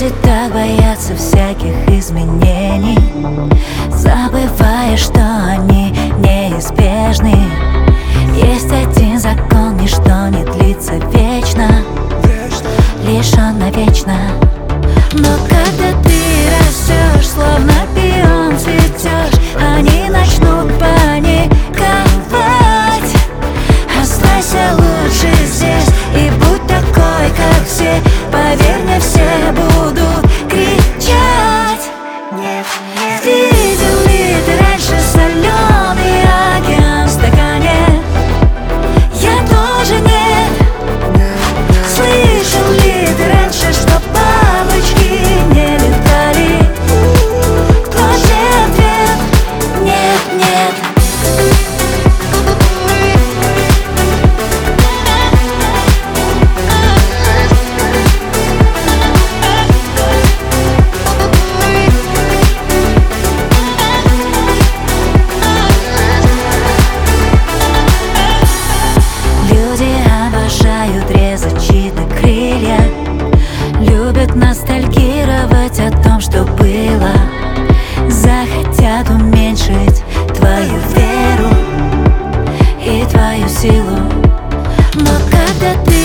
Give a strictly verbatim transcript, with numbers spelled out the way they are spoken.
Люди так боятся всяких изменений, забывая, что они неизбежны. Есть один закон: ничто не длится вечно, лишь он навечно. Но когда ты растешь, словно пион цветешь, они начнут паниковать. Оставайся лучше здесь и будь такой, как все. Поверь мне, все будут кричать. Нет, нет. Видел ли ты раньше соленый океан в стакане? Я тоже нет. Слышал ли ты раньше, что бабочки не летали? Тот же ответ: нет, нет. Резать чьи-то крылья, любят ностальгировать о том, что было. Захотят уменьшить твою веру и твою силу. Но когда ты